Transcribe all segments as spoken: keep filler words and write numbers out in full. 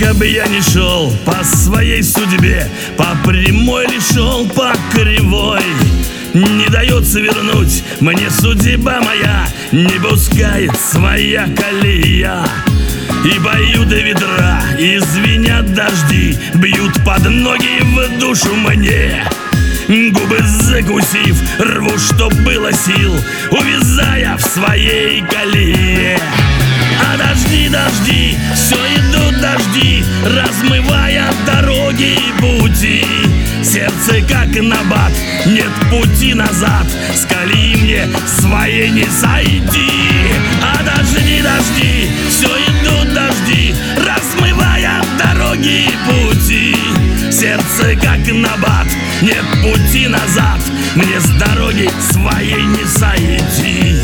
Сколько бы я ни шел по своей судьбе, по прямой ли шел, по кривой, не дает свернуть мне судьба моя, не пускает своя колея. И поют и ветра, и звенят дожди, бьют под ноги в душу мне. Губы закусив, рву, что было сил, увязая в своей колее. А дожди, дожди, все идут дожди, размывая дороги и пути. Сердце как набат, нет пути назад, с колеи мне своей не сойти. А дожди, дожди, все идут дожди, размывая дороги и пути. Сердце как набат, нет пути назад, мне с дороги своей не сойти.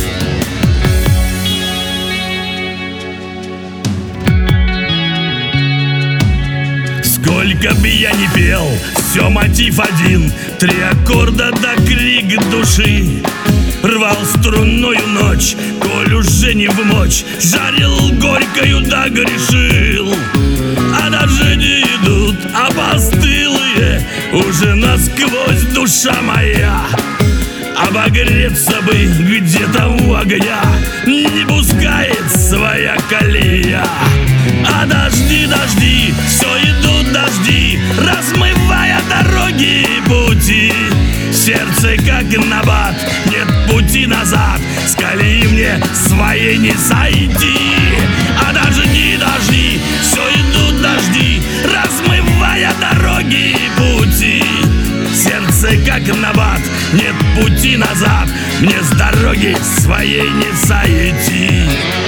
Сколько бы я ни пел, все мотив один, три аккорда да крик души. Рвал струнную ночь, коль уже не вмочь, жарил горькою да грешил. А дожди идут, а постылые, уже насквозь душа моя. Обогреться бы где-то у огня, не пускает своя колея. А дожди, дожди, все идут дожди, размывая дороги и пути. Сердце как набат, нет пути назад, с колеи мне своей не сойти. А дожди, дожди, все идут дожди, размывая дороги и пути. Сердце как набат, нет пути назад, мне с дороги своей не сойти.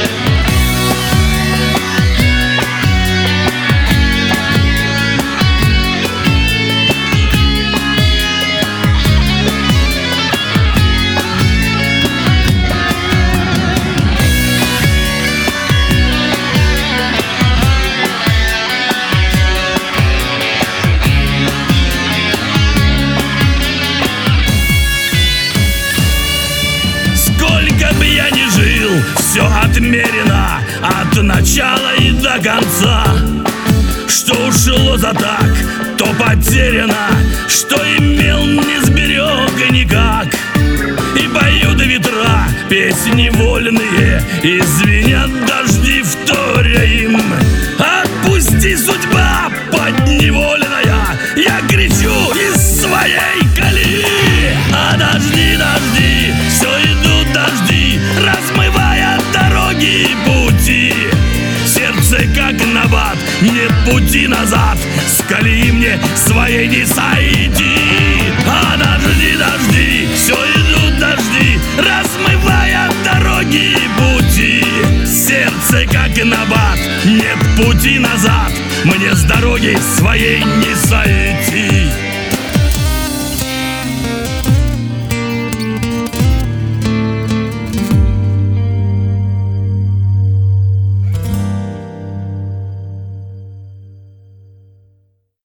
Все отмерено от начала и до конца. Что ушло за так, то потеряно, что имел, не сберег никак. И поют ветра песни вольные, и звенят дожди, вторя им. Отпусти, судьба подневоленная, я кричу из своей колеи. А дожди, дожди, все идут дожди, размывая дороги и пути. Сердце как набат, нет пути назад, с колеи мне своей не сойти. А дожди, дожди, все идут дожди, размывая дороги и пути. Сердце как набат, нет пути назад, мне с дороги своей не сойти.